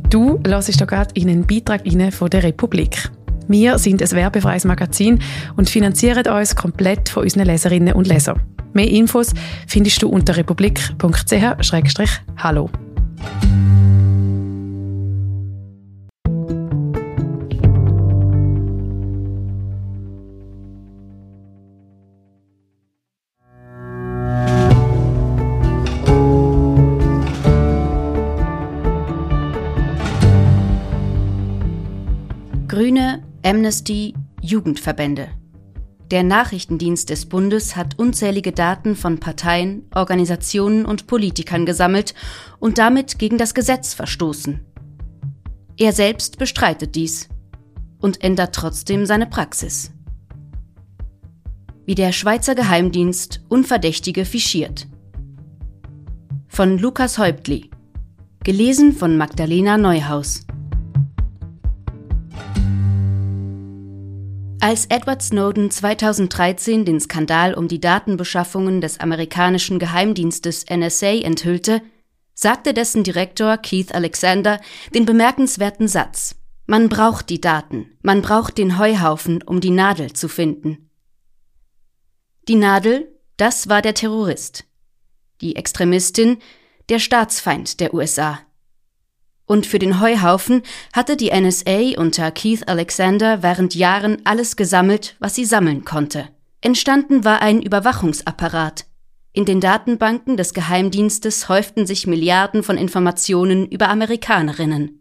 Du hörst hier gerade in einen Beitrag von der Republik. Wir sind ein werbefreies Magazin und finanzieren uns komplett von unseren Leserinnen und Lesern. Mehr Infos findest du unter republik.ch/hallo. Grüne, Amnesty, Jugendverbände. Der Nachrichtendienst des Bundes hat unzählige Daten von Parteien, Organisationen und Politikern gesammelt und damit gegen das Gesetz verstoßen. Er selbst bestreitet dies und ändert trotzdem seine Praxis. Wie der Schweizer Geheimdienst Unverdächtige fichiert. Von Lukas Häuptli. Gelesen von Magdalena Neuhaus. Als Edward Snowden 2013 den Skandal um die Datenbeschaffungen des amerikanischen Geheimdienstes NSA enthüllte, sagte dessen Direktor Keith Alexander den bemerkenswerten Satz: Man braucht die Daten, man braucht den Heuhaufen, um die Nadel zu finden. Die Nadel, das war der Terrorist. Die Extremistin, der Staatsfeind der USA. Und für den Heuhaufen hatte die NSA unter Keith Alexander während Jahren alles gesammelt, was sie sammeln konnte. Entstanden war ein Überwachungsapparat. In den Datenbanken des Geheimdienstes häuften sich Milliarden von Informationen über Amerikanerinnen.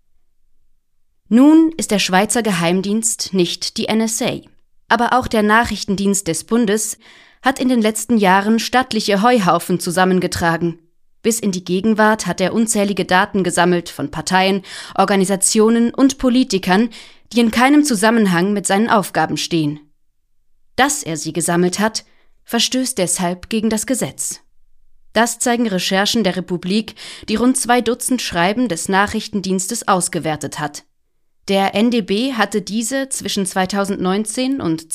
Nun ist der Schweizer Geheimdienst nicht die NSA. Aber auch der Nachrichtendienst des Bundes hat in den letzten Jahren stattliche Heuhaufen zusammengetragen. Bis in die Gegenwart hat er unzählige Daten gesammelt von Parteien, Organisationen und Politikern, die in keinem Zusammenhang mit seinen Aufgaben stehen. Dass er sie gesammelt hat, verstößt deshalb gegen das Gesetz. Das zeigen Recherchen der Republik, die rund 2 Dutzend Schreiben des Nachrichtendienstes ausgewertet hat. Der NDB hatte diese zwischen 2019 und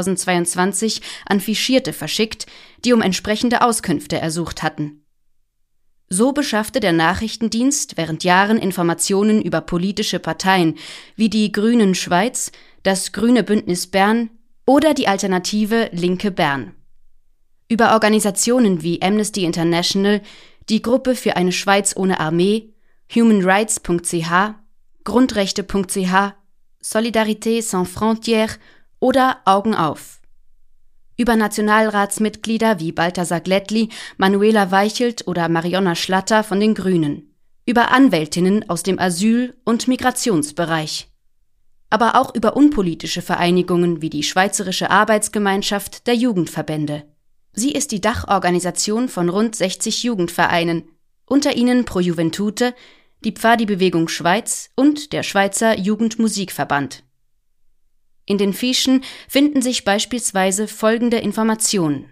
2022 an Fichierte verschickt, die um entsprechende Auskünfte ersucht hatten. So beschaffte der Nachrichtendienst während Jahren Informationen über politische Parteien wie die Grünen Schweiz, das Grüne Bündnis Bern oder die Alternative Linke Bern. Über Organisationen wie Amnesty International, die Gruppe für eine Schweiz ohne Armee, humanrights.ch, grundrechte.ch, Solidarité Sans Frontières oder Augen auf. Über Nationalratsmitglieder wie Balthasar Glättli, Manuela Weichelt oder Marionna Schlatter von den Grünen. Über Anwältinnen aus dem Asyl- und Migrationsbereich. Aber auch über unpolitische Vereinigungen wie die Schweizerische Arbeitsgemeinschaft der Jugendverbände. Sie ist die Dachorganisation von rund 60 Jugendvereinen, unter ihnen Pro Juventute, die Pfadi-Bewegung Schweiz und der Schweizer Jugendmusikverband. In den Fichen finden sich beispielsweise folgende Informationen.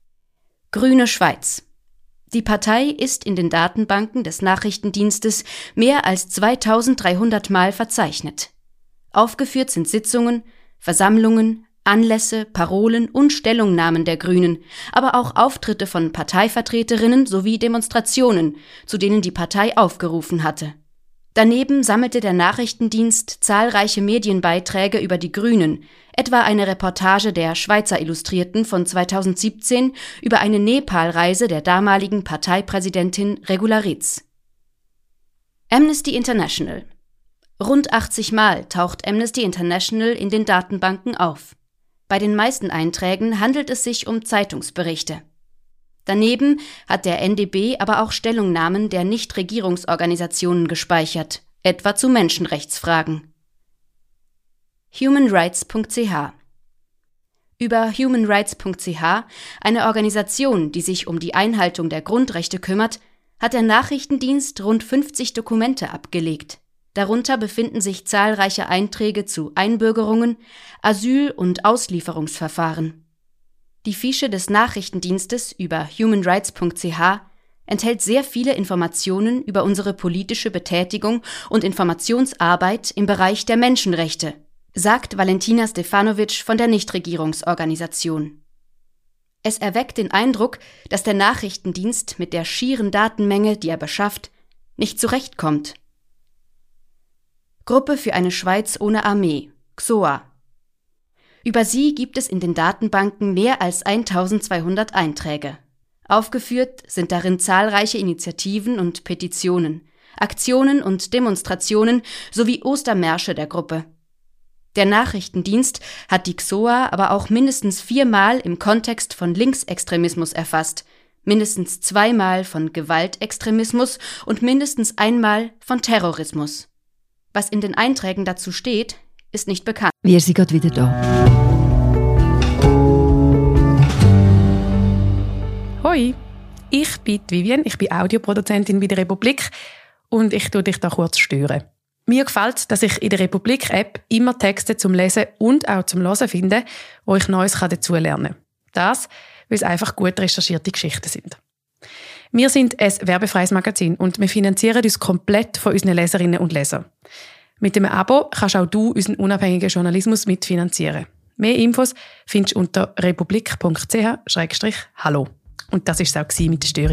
Grüne Schweiz. Die Partei ist in den Datenbanken des Nachrichtendienstes mehr als 2300 Mal verzeichnet. Aufgeführt sind Sitzungen, Versammlungen, Anlässe, Parolen und Stellungnahmen der Grünen, aber auch Auftritte von Parteivertreterinnen sowie Demonstrationen, zu denen die Partei aufgerufen hatte. Daneben sammelte der Nachrichtendienst zahlreiche Medienbeiträge über die Grünen, etwa eine Reportage der Schweizer Illustrierten von 2017 über eine Nepal-Reise der damaligen Parteipräsidentin Regula-Ritz. Amnesty International. Rund 80 Mal taucht Amnesty International in den Datenbanken auf. Bei den meisten Einträgen handelt es sich um Zeitungsberichte. Daneben hat der NDB aber auch Stellungnahmen der Nichtregierungsorganisationen gespeichert, etwa zu Menschenrechtsfragen. humanrights.ch. Über humanrights.ch, eine Organisation, die sich um die Einhaltung der Grundrechte kümmert, hat der Nachrichtendienst rund 50 Dokumente abgelegt. Darunter befinden sich zahlreiche Einträge zu Einbürgerungen, Asyl- und Auslieferungsverfahren. Die Fiche des Nachrichtendienstes über humanrights.ch enthält sehr viele Informationen über unsere politische Betätigung und Informationsarbeit im Bereich der Menschenrechte, sagt Valentina Stefanovic von der Nichtregierungsorganisation. Es erweckt den Eindruck, dass der Nachrichtendienst mit der schieren Datenmenge, die er beschafft, nicht zurechtkommt. Gruppe für eine Schweiz ohne Armee, XOA. Über sie gibt es in den Datenbanken mehr als 1200 Einträge. Aufgeführt sind darin zahlreiche Initiativen und Petitionen, Aktionen und Demonstrationen sowie Ostermärsche der Gruppe. Der Nachrichtendienst hat die XOA aber auch mindestens 4-mal im Kontext von Linksextremismus erfasst, mindestens 2-mal von Gewaltextremismus und mindestens 1-mal von Terrorismus. Was in den Einträgen dazu steht, ist nicht bekannt. Wir sind gerade wieder da. Hoi, ich bin Vivian, ich bin Audioproduzentin bei der Republik und ich tue dich da kurz stören. Mir gefällt es, dass ich in der Republik-App immer Texte zum Lesen und auch zum Hören finde, wo ich Neues dazu lernen kann. Das, weil es einfach gut recherchierte Geschichten sind. Wir sind ein werbefreies Magazin und wir finanzieren uns komplett von unseren Leserinnen und Lesern. Mit dem Abo kannst auch du unseren unabhängigen Journalismus mitfinanzieren. Mehr Infos findest du unter republik.ch/hallo. Und das war es auch mit der Störung.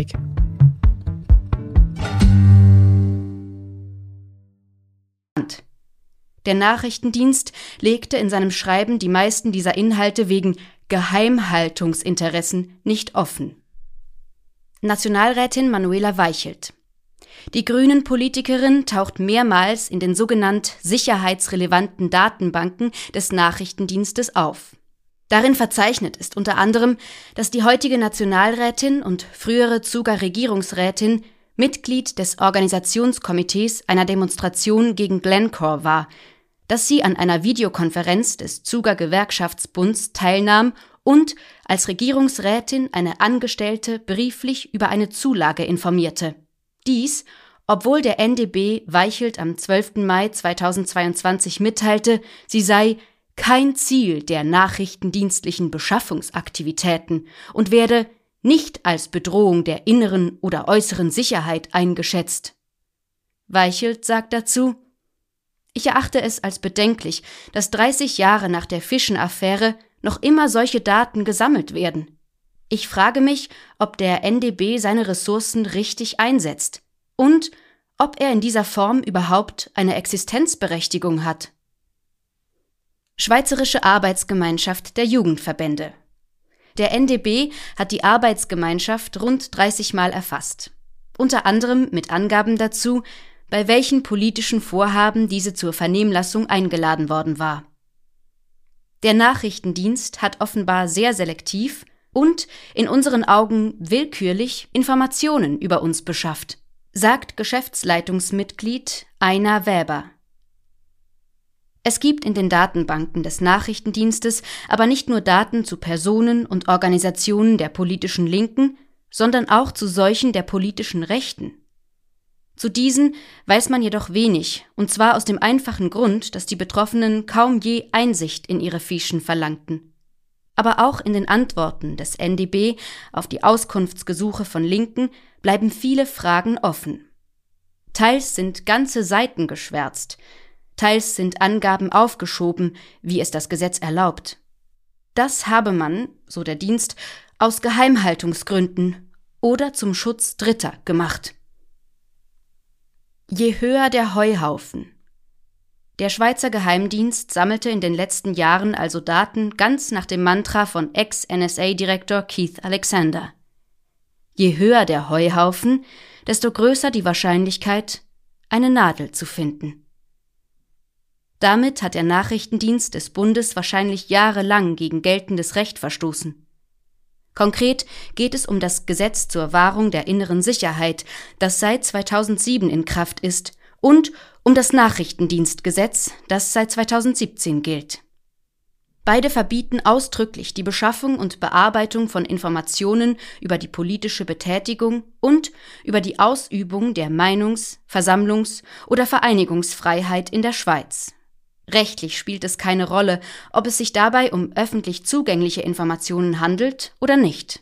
Der Nachrichtendienst legte in seinem Schreiben die meisten dieser Inhalte wegen Geheimhaltungsinteressen nicht offen. Nationalrätin Manuela Weichelt. Die Grünen-Politikerin taucht mehrmals in den sogenannten sicherheitsrelevanten Datenbanken des Nachrichtendienstes auf. Darin verzeichnet ist unter anderem, dass die heutige Nationalrätin und frühere Zuger Regierungsrätin Mitglied des Organisationskomitees einer Demonstration gegen Glencore war, dass sie an einer Videokonferenz des Zuger Gewerkschaftsbunds teilnahm und als Regierungsrätin eine Angestellte brieflich über eine Zulage informierte. Dies, obwohl der NDB Weichelt am 12. Mai 2022 mitteilte, sie sei kein Ziel der nachrichtendienstlichen Beschaffungsaktivitäten und werde nicht als Bedrohung der inneren oder äußeren Sicherheit eingeschätzt. Weichelt sagt dazu: Ich erachte es als bedenklich, dass 30 Jahre nach der Fischen-Affäre noch immer solche Daten gesammelt werden. Ich frage mich, ob der NDB seine Ressourcen richtig einsetzt und ob er in dieser Form überhaupt eine Existenzberechtigung hat. Schweizerische Arbeitsgemeinschaft der Jugendverbände. Der NDB hat die Arbeitsgemeinschaft rund 30 Mal erfasst, unter anderem mit Angaben dazu, bei welchen politischen Vorhaben diese zur Vernehmlassung eingeladen worden war. Der Nachrichtendienst hat offenbar sehr selektiv und in unseren Augen willkürlich Informationen über uns beschafft, sagt Geschäftsleitungsmitglied Aina Weber. Es gibt in den Datenbanken des Nachrichtendienstes aber nicht nur Daten zu Personen und Organisationen der politischen Linken, sondern auch zu solchen der politischen Rechten. Zu diesen weiß man jedoch wenig, und zwar aus dem einfachen Grund, dass die Betroffenen kaum je Einsicht in ihre Fischen verlangten. Aber auch in den Antworten des NDB auf die Auskunftsgesuche von Linken bleiben viele Fragen offen. Teils sind ganze Seiten geschwärzt, teils sind Angaben aufgeschoben, wie es das Gesetz erlaubt. Das habe man, so der Dienst, aus Geheimhaltungsgründen oder zum Schutz Dritter gemacht. Je höher der Heuhaufen. Der Schweizer Geheimdienst sammelte in den letzten Jahren also Daten ganz nach dem Mantra von Ex-NSA-Direktor Keith Alexander. Je höher der Heuhaufen, desto größer die Wahrscheinlichkeit, eine Nadel zu finden. Damit hat der Nachrichtendienst des Bundes wahrscheinlich jahrelang gegen geltendes Recht verstoßen. Konkret geht es um das Gesetz zur Wahrung der inneren Sicherheit, das seit 2007 in Kraft ist, und um das Nachrichtendienstgesetz, das seit 2017 gilt. Beide verbieten ausdrücklich die Beschaffung und Bearbeitung von Informationen über die politische Betätigung und über die Ausübung der Meinungs-, Versammlungs- oder Vereinigungsfreiheit in der Schweiz. Rechtlich spielt es keine Rolle, ob es sich dabei um öffentlich zugängliche Informationen handelt oder nicht.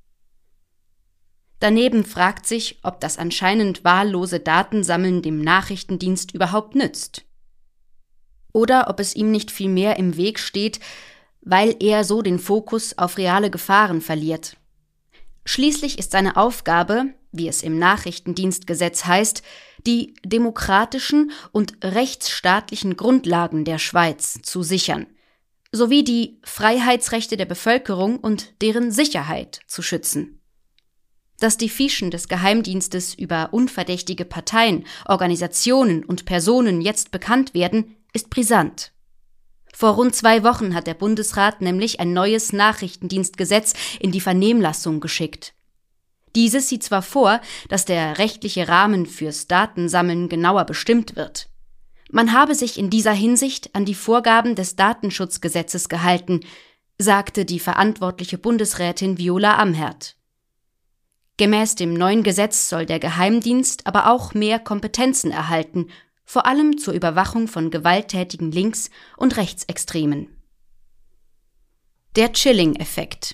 Daneben fragt sich, ob das anscheinend wahllose Datensammeln dem Nachrichtendienst überhaupt nützt. Oder ob es ihm nicht vielmehr im Weg steht, weil er so den Fokus auf reale Gefahren verliert. Schließlich ist seine Aufgabe, wie es im Nachrichtendienstgesetz heißt, die demokratischen und rechtsstaatlichen Grundlagen der Schweiz zu sichern, sowie die Freiheitsrechte der Bevölkerung und deren Sicherheit zu schützen. Dass die Fichen des Geheimdienstes über unverdächtige Parteien, Organisationen und Personen jetzt bekannt werden, ist brisant. Vor rund 2 Wochen hat der Bundesrat nämlich ein neues Nachrichtendienstgesetz in die Vernehmlassung geschickt. Dieses sieht zwar vor, dass der rechtliche Rahmen fürs Datensammeln genauer bestimmt wird. Man habe sich in dieser Hinsicht an die Vorgaben des Datenschutzgesetzes gehalten, sagte die verantwortliche Bundesrätin Viola Amherd. Gemäß dem neuen Gesetz soll der Geheimdienst aber auch mehr Kompetenzen erhalten, vor allem zur Überwachung von gewalttätigen Links- und Rechtsextremen. Der Chilling-Effekt.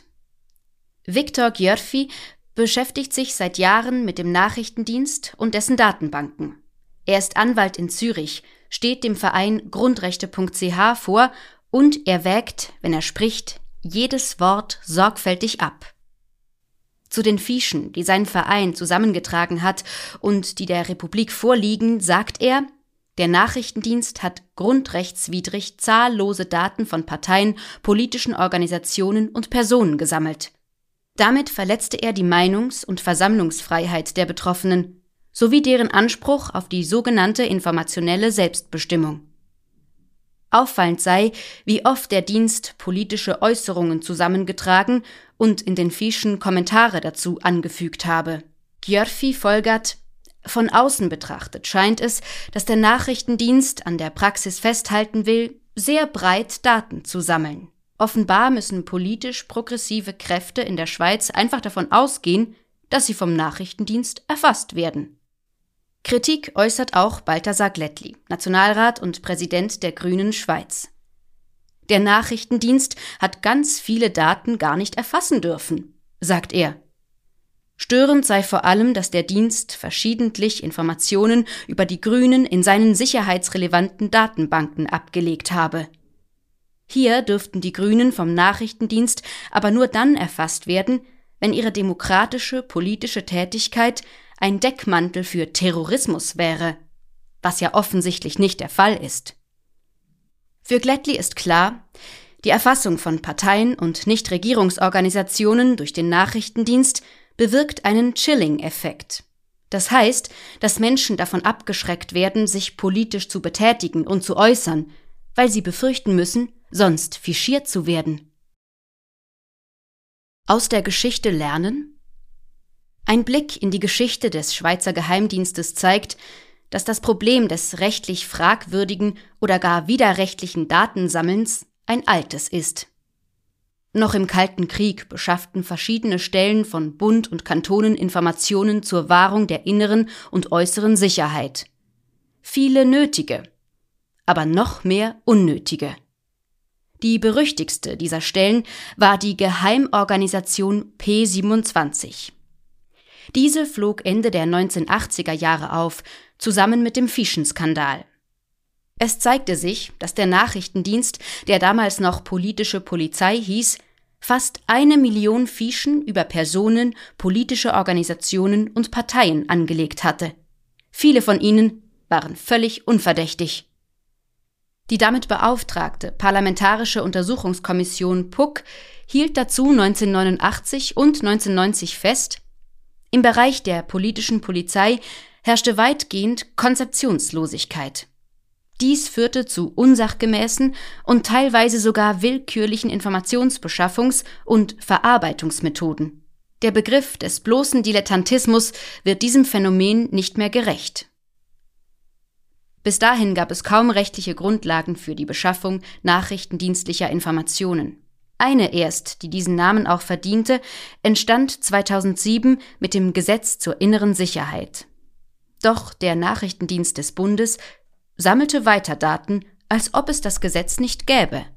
Viktor Györfi beschäftigt sich seit Jahren mit dem Nachrichtendienst und dessen Datenbanken. Er ist Anwalt in Zürich, steht dem Verein Grundrechte.ch vor und er wägt, wenn er spricht, jedes Wort sorgfältig ab. Zu den Fichen, die sein Verein zusammengetragen hat und die der Republik vorliegen, sagt er, der Nachrichtendienst hat grundrechtswidrig zahllose Daten von Parteien, politischen Organisationen und Personen gesammelt. Damit verletzte er die Meinungs- und Versammlungsfreiheit der Betroffenen sowie deren Anspruch auf die sogenannte informationelle Selbstbestimmung. Auffallend sei, wie oft der Dienst politische Äußerungen zusammengetragen und in den Fichen Kommentare dazu angefügt habe. Györfi folgert: Von außen betrachtet scheint es, dass der Nachrichtendienst an der Praxis festhalten will, sehr breit Daten zu sammeln. Offenbar müssen politisch progressive Kräfte in der Schweiz einfach davon ausgehen, dass sie vom Nachrichtendienst erfasst werden. Kritik äußert auch Balthasar Glättli, Nationalrat und Präsident der Grünen Schweiz. Der Nachrichtendienst hat ganz viele Daten gar nicht erfassen dürfen, sagt er. Störend sei vor allem, dass der Dienst verschiedentlich Informationen über die Grünen in seinen sicherheitsrelevanten Datenbanken abgelegt habe. Hier dürften die Grünen vom Nachrichtendienst aber nur dann erfasst werden, wenn ihre demokratische politische Tätigkeit ein Deckmantel für Terrorismus wäre, was ja offensichtlich nicht der Fall ist. Für Glättli ist klar, die Erfassung von Parteien und Nichtregierungsorganisationen durch den Nachrichtendienst bewirkt einen Chilling-Effekt. Das heißt, dass Menschen davon abgeschreckt werden, sich politisch zu betätigen und zu äußern, weil sie befürchten müssen, sonst fischiert zu werden. Aus der Geschichte lernen? Ein Blick in die Geschichte des Schweizer Geheimdienstes zeigt, dass das Problem des rechtlich fragwürdigen oder gar widerrechtlichen Datensammelns ein altes ist. Noch im Kalten Krieg beschafften verschiedene Stellen von Bund und Kantonen Informationen zur Wahrung der inneren und äußeren Sicherheit. Viele nötige, aber noch mehr unnötige. Die berüchtigste dieser Stellen war die Geheimorganisation P27. Diese flog Ende der 1980er Jahre auf, zusammen mit dem Fichen-Skandal. Es zeigte sich, dass der Nachrichtendienst, der damals noch politische Polizei hieß, fast 1 Million Fichen über Personen, politische Organisationen und Parteien angelegt hatte. Viele von ihnen waren völlig unverdächtig. Die damit beauftragte Parlamentarische Untersuchungskommission PUC hielt dazu 1989 und 1990 fest, im Bereich der politischen Polizei herrschte weitgehend Konzeptionslosigkeit. Dies führte zu unsachgemäßen und teilweise sogar willkürlichen Informationsbeschaffungs- und Verarbeitungsmethoden. Der Begriff des bloßen Dilettantismus wird diesem Phänomen nicht mehr gerecht. Bis dahin gab es kaum rechtliche Grundlagen für die Beschaffung nachrichtendienstlicher Informationen. Eine erst, die diesen Namen auch verdiente, entstand 2007 mit dem Gesetz zur inneren Sicherheit. Doch der Nachrichtendienst des Bundes sammelte weiter Daten, als ob es das Gesetz nicht gäbe.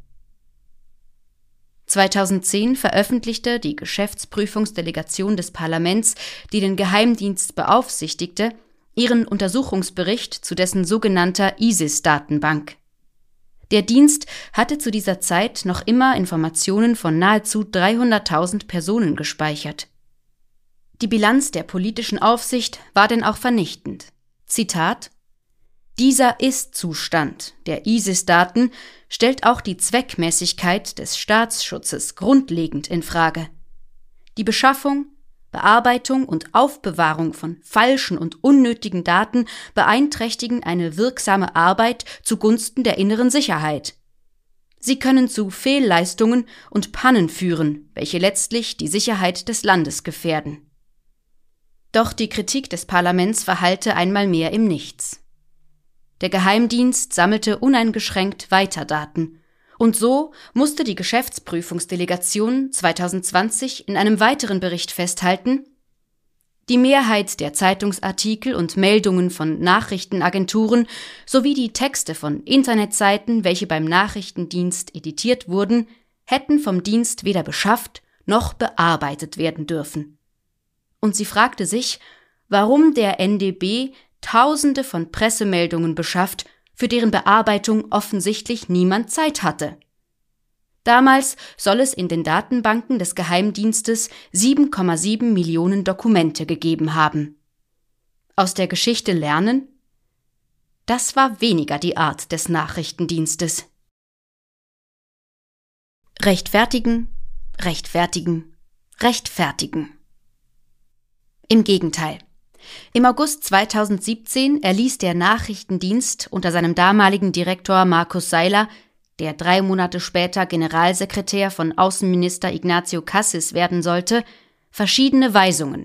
2010 veröffentlichte die Geschäftsprüfungsdelegation des Parlaments, die den Geheimdienst beaufsichtigte, ihren Untersuchungsbericht zu dessen sogenannter ISIS-Datenbank. Der Dienst hatte zu dieser Zeit noch immer Informationen von nahezu 300.000 Personen gespeichert. Die Bilanz der politischen Aufsicht war denn auch vernichtend. Zitat: Dieser Ist-Zustand der ISIS-Daten stellt auch die Zweckmäßigkeit des Staatsschutzes grundlegend in Frage. Die Beschaffung, Bearbeitung und Aufbewahrung von falschen und unnötigen Daten beeinträchtigen eine wirksame Arbeit zugunsten der inneren Sicherheit. Sie können zu Fehlleistungen und Pannen führen, welche letztlich die Sicherheit des Landes gefährden. Doch die Kritik des Parlaments verhallte einmal mehr im Nichts. Der Geheimdienst sammelte uneingeschränkt weiter Daten, und so musste die Geschäftsprüfungsdelegation 2020 in einem weiteren Bericht festhalten: Die Mehrheit der Zeitungsartikel und Meldungen von Nachrichtenagenturen sowie die Texte von Internetseiten, welche beim Nachrichtendienst editiert wurden, hätten vom Dienst weder beschafft noch bearbeitet werden dürfen. Und sie fragte sich, warum der NDB Tausende von Pressemeldungen beschafft, für deren Bearbeitung offensichtlich niemand Zeit hatte. Damals soll es in den Datenbanken des Geheimdienstes 7,7 Millionen Dokumente gegeben haben. Aus der Geschichte lernen? Das war weniger die Art des Nachrichtendienstes. Rechtfertigen, rechtfertigen, rechtfertigen. Im Gegenteil. Im August 2017 erließ der Nachrichtendienst unter seinem damaligen Direktor Markus Seiler, der 3 Monate später Generalsekretär von Außenminister Ignacio Cassis werden sollte, verschiedene Weisungen.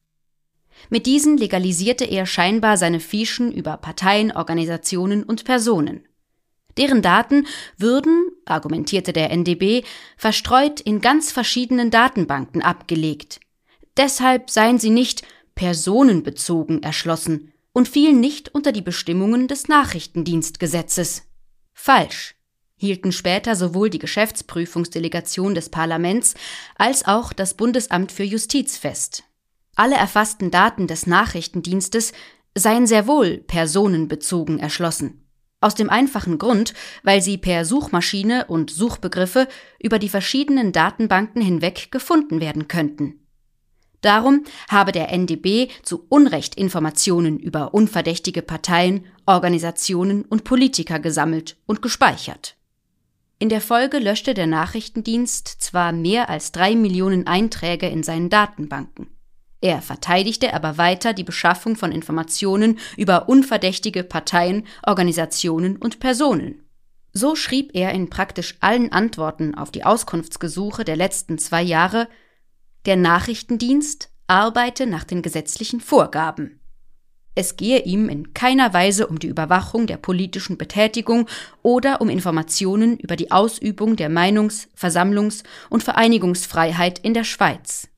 Mit diesen legalisierte er scheinbar seine Fischen über Parteien, Organisationen und Personen. Deren Daten würden, argumentierte der NDB, verstreut in ganz verschiedenen Datenbanken abgelegt. Deshalb seien sie nicht personenbezogen erschlossen und fielen nicht unter die Bestimmungen des Nachrichtendienstgesetzes. Falsch, hielten später sowohl die Geschäftsprüfungsdelegation des Parlaments als auch das Bundesamt für Justiz fest. Alle erfassten Daten des Nachrichtendienstes seien sehr wohl personenbezogen erschlossen. Aus dem einfachen Grund, weil sie per Suchmaschine und Suchbegriffe über die verschiedenen Datenbanken hinweg gefunden werden könnten. Darum habe der NDB zu Unrecht Informationen über unverdächtige Parteien, Organisationen und Politiker gesammelt und gespeichert. In der Folge löschte der Nachrichtendienst zwar mehr als 3 Millionen Einträge in seinen Datenbanken. Er verteidigte aber weiter die Beschaffung von Informationen über unverdächtige Parteien, Organisationen und Personen. So schrieb er in praktisch allen Antworten auf die Auskunftsgesuche der letzten 2 Jahre: Der Nachrichtendienst arbeite nach den gesetzlichen Vorgaben. Es gehe ihm in keiner Weise um die Überwachung der politischen Betätigung oder um Informationen über die Ausübung der Meinungs-, Versammlungs- und Vereinigungsfreiheit in der Schweiz.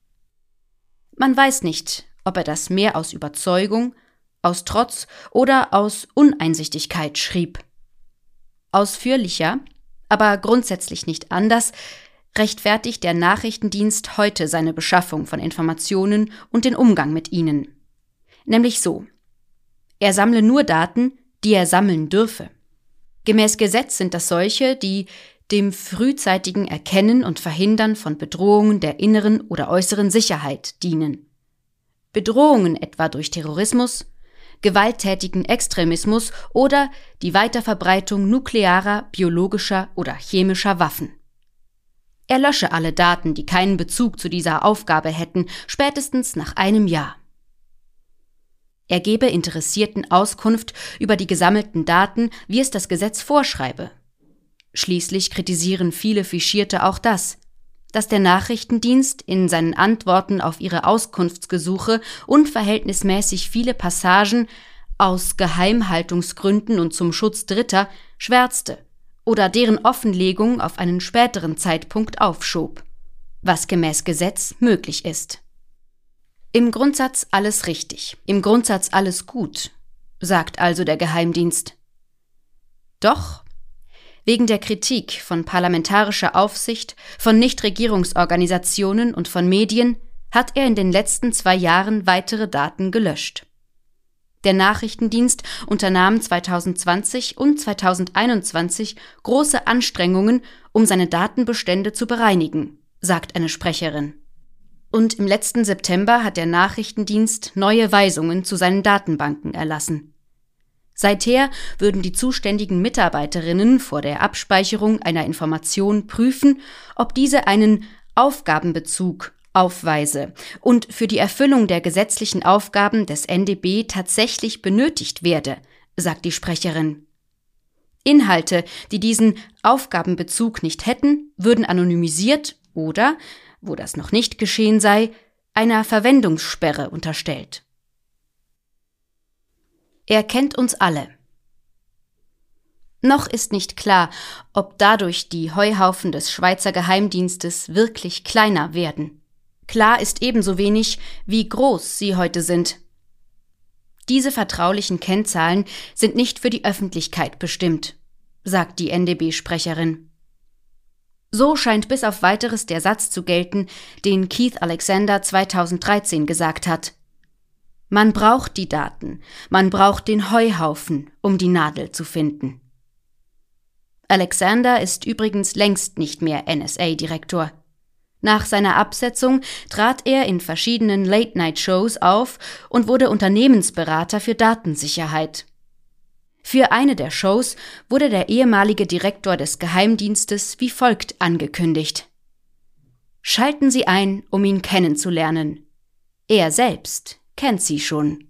Man weiß nicht, ob er das mehr aus Überzeugung, aus Trotz oder aus Uneinsichtigkeit schrieb. Ausführlicher, aber grundsätzlich nicht anders, rechtfertigt der Nachrichtendienst heute seine Beschaffung von Informationen und den Umgang mit ihnen. Nämlich so: Er sammle nur Daten, die er sammeln dürfe. Gemäß Gesetz sind das solche, die dem frühzeitigen Erkennen und Verhindern von Bedrohungen der inneren oder äußeren Sicherheit dienen. Bedrohungen etwa durch Terrorismus, gewalttätigen Extremismus oder die Weiterverbreitung nuklearer, biologischer oder chemischer Waffen. Er lösche alle Daten, die keinen Bezug zu dieser Aufgabe hätten, spätestens nach 1 Jahr. Er gebe Interessierten Auskunft über die gesammelten Daten, wie es das Gesetz vorschreibe. Schließlich kritisieren viele Fischierte auch das, dass der Nachrichtendienst in seinen Antworten auf ihre Auskunftsgesuche unverhältnismäßig viele Passagen aus Geheimhaltungsgründen und zum Schutz Dritter schwärzte oder deren Offenlegung auf einen späteren Zeitpunkt aufschob, was gemäß Gesetz möglich ist. Im Grundsatz alles richtig, im Grundsatz alles gut, sagt also der Geheimdienst. Doch wegen der Kritik von parlamentarischer Aufsicht, von Nichtregierungsorganisationen und von Medien hat er in den letzten 2 Jahren weitere Daten gelöscht. Der Nachrichtendienst unternahm 2020 und 2021 große Anstrengungen, um seine Datenbestände zu bereinigen, sagt eine Sprecherin. Und im letzten September hat der Nachrichtendienst neue Weisungen zu seinen Datenbanken erlassen. Seither würden die zuständigen Mitarbeiterinnen vor der Abspeicherung einer Information prüfen, ob diese einen Aufgabenbezug aufweise und für die Erfüllung der gesetzlichen Aufgaben des NDB tatsächlich benötigt werde, sagt die Sprecherin. Inhalte, die diesen Aufgabenbezug nicht hätten, würden anonymisiert oder, wo das noch nicht geschehen sei, einer Verwendungssperre unterstellt. Er kennt uns alle. Noch ist nicht klar, ob dadurch die Heuhaufen des Schweizer Geheimdienstes wirklich kleiner werden. Klar ist ebenso wenig, wie groß sie heute sind. Diese vertraulichen Kennzahlen sind nicht für die Öffentlichkeit bestimmt, sagt die NDB-Sprecherin. So scheint bis auf Weiteres der Satz zu gelten, den Keith Alexander 2013 gesagt hat. Man braucht die Daten, man braucht den Heuhaufen, um die Nadel zu finden. Alexander ist übrigens längst nicht mehr NSA-Direktor. Nach seiner Absetzung trat er in verschiedenen Late-Night-Shows auf und wurde Unternehmensberater für Datensicherheit. Für eine der Shows wurde der ehemalige Direktor des Geheimdienstes wie folgt angekündigt: Schalten Sie ein, um ihn kennenzulernen. Er selbst kennt Sie schon.